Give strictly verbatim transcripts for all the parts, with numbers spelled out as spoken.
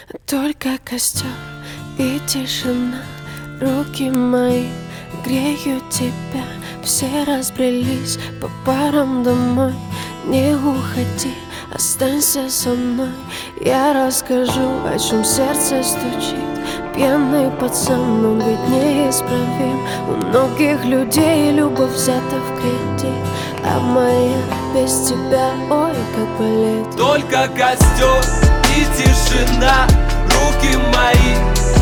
Только костер и тишина, руки мои греют тебя. Все разбрелись по парам домой. Не уходи, останься со мной. Я расскажу, о чем сердце стучит. Пьяный пацан, он ведь неисправим. У многих людей любовь взята в кредит, а моя без тебя, ой, как болит. Только костер и тишина, руки мои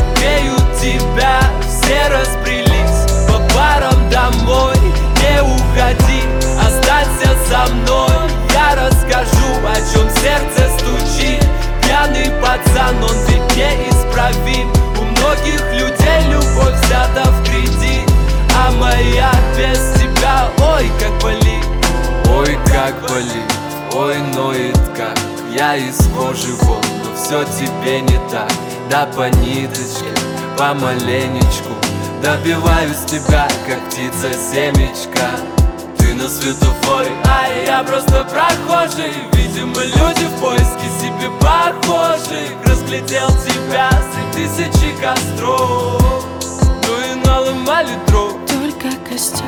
греют тебя. Все разбрелись по парам домой. Не уходи, останься со мной. Я расскажу, о чем сердце стучит. Пьяный пацан, он ведь неисправим. У многих людей любовь взята в кредит, а моя без тебя, ой, как болит. Ой, как болит, ой, ноет как. Я из кожи вон, но все тебе не так. Да по ниточке, помаленечку добиваюсь тебя, как птица семечка. Ты на светофоре, а я просто прохожий. Видимо, люди в поиске себе похожих. Разглядел тебя среди тысячи костров, ну и наломали дров. Только костер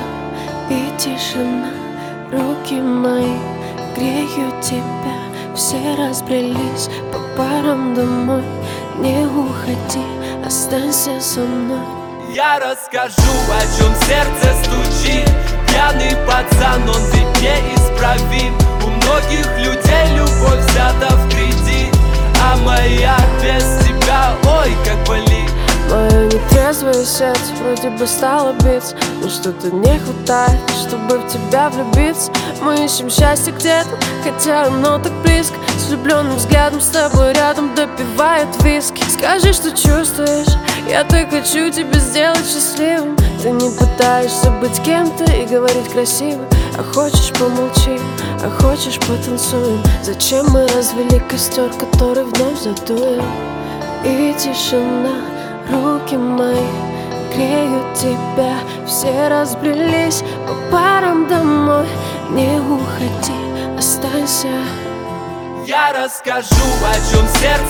и тишина, руки мои греют тебя. Все разбрелись по парам домой. Не уходи, останься со мной. Я расскажу, о чем сердце стучит. Пьяный пацан, он ведь неисправим. У многих людей любовь взята в кредит, а моя без тебя, ой, как болит. Мое нетрезвое сердце вроде бы стало биться, но что-то не хватает, чтобы в тебя влюбиться. Мы ищем счастье где-то, хотя оно так близко. С влюбленным взглядом с тобой рядом допивают виски. Скажи, что чувствуешь, я так хочу тебя сделать счастливым. Ты не пытаешься быть кем-то и говорить красиво, а хочешь помолчи, а хочешь потанцуем. Зачем мы развели костер, который вновь задуем? И тишина, руки мои греют тебя. Все разбрелись по парам домой. Не уходи, останься. Я расскажу, о чем сердце